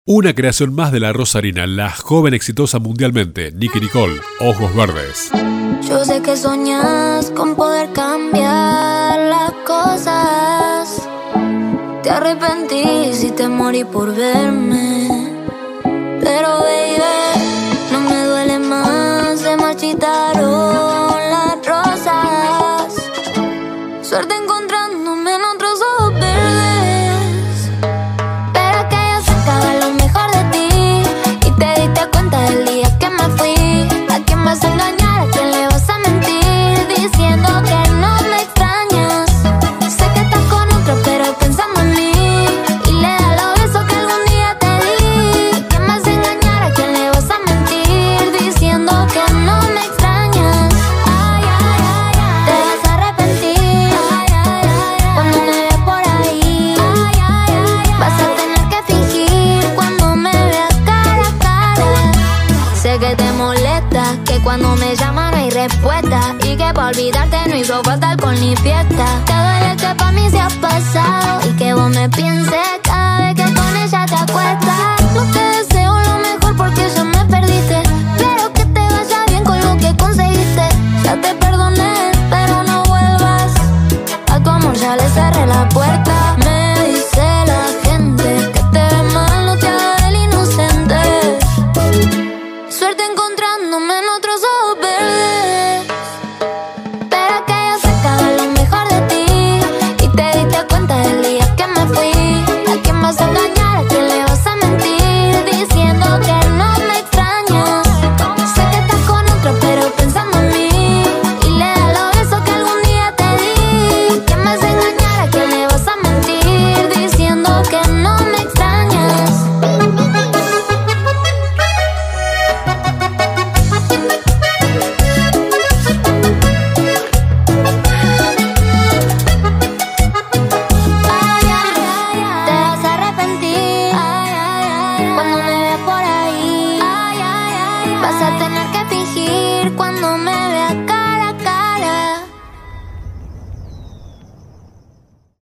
Una creación más de la Rosarina, la joven exitosa mundialmente, Nicki Nicole, Ojos Verdes. Yo sé que soñas con poder cambiar las cosas. Te arrepentís y te morí por verme. Pero baby, no me duele más, se marchitaron las rosas. Suerte encontrándome en otros ojos verdes. Pero que yo sacaba lo mejor de ti y te diste cuenta del día que me fui. ¿A quién vas a engañar? ¿A quién le vas a mentir? Diciendo que no me extrañas. Sé que estás con otro, pero pensando en mí. Y le da los besos que algún día te di. ¿A quién vas a engañar? ¿A quién le vas a mentir? Diciendo que no me extrañas. Ay, ay, ay, ay. Te vas a arrepentir. Ay, ay, ay, ay. Cuando me veas por ahí. Ay, ay, ay, ay. Vas a tener que fingir cuando me veas cara a cara. Sé que te molesta, que cuando me llaman no hay respuesta. Y que para olvidarte no hizo falta alcohol ni fiesta. Te duele que pa' mí se ha pasado y que vos me pienses cada